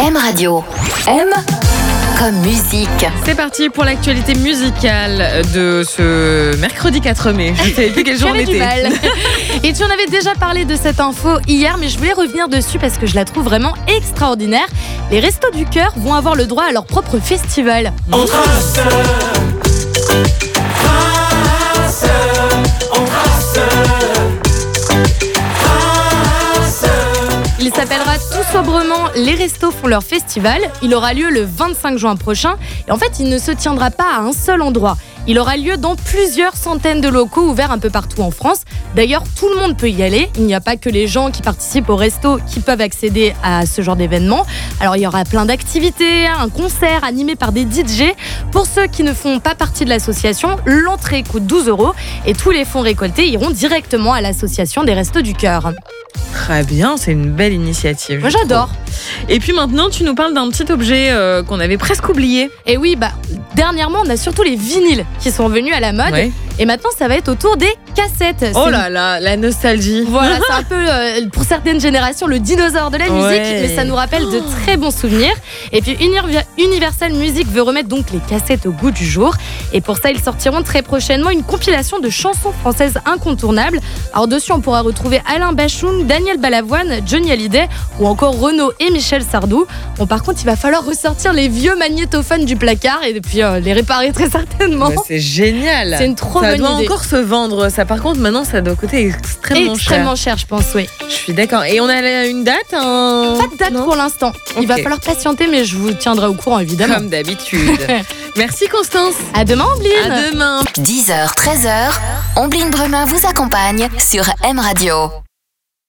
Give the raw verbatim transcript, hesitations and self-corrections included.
M Radio. M comme musique. C'est parti pour l'actualité musicale de ce mercredi quatre mai. Je ne savais plus quel jour on était. Du mal. Et tu en avais déjà parlé de cette info hier, mais je voulais revenir dessus parce que je la trouve vraiment extraordinaire. Les Restos du Cœur vont avoir le droit à leur propre festival. On trace, trace, on trace, trace. Il s'appellera tout sobrement Les Restos font leur festival. Il aura lieu le vingt-cinq juin prochain. Et en fait, il ne se tiendra pas à un seul endroit. Il aura lieu dans plusieurs centaines de locaux ouverts un peu partout en France. D'ailleurs, tout le monde peut y aller. Il n'y a pas que les gens qui participent au resto qui peuvent accéder à ce genre d'événement. Alors, il y aura plein d'activités, un concert animé par des D J. Pour ceux qui ne font pas partie de l'association, l'entrée coûte douze euros et tous les fonds récoltés iront directement à l'association des Restos du Cœur. Très bien, c'est une belle initiative. Moi, j'adore. Et puis maintenant, tu nous parles d'un petit objet euh, qu'on avait presque oublié. Et oui, bah, dernièrement, on a surtout les vinyles qui sont venus à la mode. Ouais. Et maintenant, ça va être autour des cassettes. Oh C'est là là, la nostalgie. Voilà, c'est un peu, euh, pour certaines générations, le dinosaure de la musique, Ouais. mais ça nous rappelle de très bons souvenirs. Et puis, Unir- Universal Music veut remettre donc les cassettes au goût du jour. Et pour ça, ils sortiront très prochainement une compilation de chansons françaises incontournables. Alors, dessus, on pourra retrouver Alain Bachung, Daniel Balavoine, Johnny Hallyday ou encore Renaud et Michel Sardou. Bon, par contre, il va falloir ressortir les vieux magnétophones du placard et puis euh, les réparer très certainement. Bah, c'est génial. C'est une trop ça bonne doit idée. encore se vendre. Ça, par contre, maintenant, ça doit coûter extrêmement, Extrêmement cher. cher, je pense, oui. Je suis d'accord. Et on a une date un... Pas de date Non pour l'instant. Il va Ok. falloir patienter, mais je vous tiendrai au courant, évidemment. Comme d'habitude. Merci Constance. À demain, Ambline. À demain. dix heures, treize heures, Ombline Bremin vous accompagne sur M Radio.